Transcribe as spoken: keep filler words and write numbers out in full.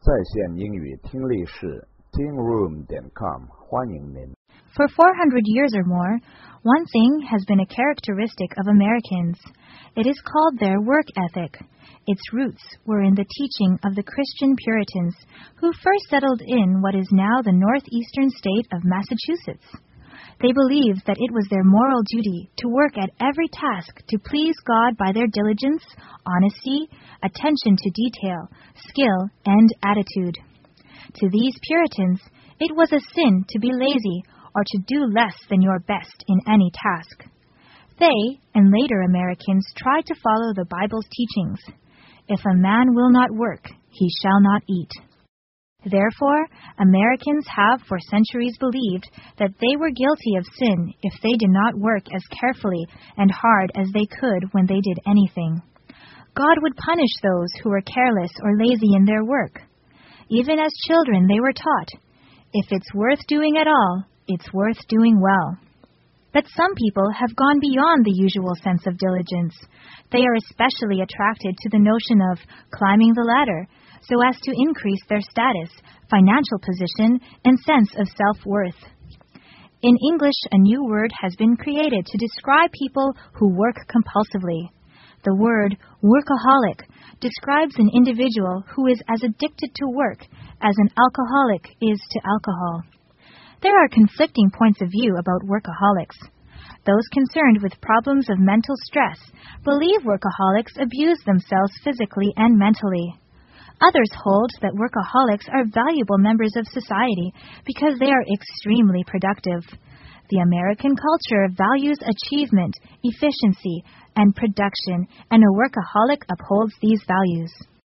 在线英语听力室 teen room dot com 欢迎您。 For four hundred years or more, one thing has been a characteristic of Americans. It is called their work ethic. Its roots were in the teaching of the Christian Puritans, who first settled in what is now the northeastern state of Massachusetts. They believed that it was their moral duty to work at every task to please God by their diligence, honesty, attention to detail, skill, and attitude. To these Puritans, it was a sin to be lazy or to do less than your best in any task. They, and later Americans, tried to follow the Bible's teachings. If a man will not work, he shall not eat. Therefore, Americans have for centuries believed that they were guilty of sin if they did not work as carefully and hard as they could when they did anything. God would punish those who were careless or lazy in their work. Even as children, they were taught, if it's worth doing at all, it's worth doing well. But some people have gone beyond the usual sense of diligence. They are especially attracted to the notion of climbing the ladder so as to increase their status, financial position, and sense of self-worth. In English, a new word has been created to describe people who work compulsively. The word workaholic describes an individual who is as addicted to work as an alcoholic is to alcohol. There are conflicting points of view about workaholics. Those concerned with problems of mental stress believe workaholics abuse themselves physically and mentally. Others hold that workaholics are valuable members of society because they are extremely productive. The American culture values achievement, efficiency, and production, and a workaholic upholds these values.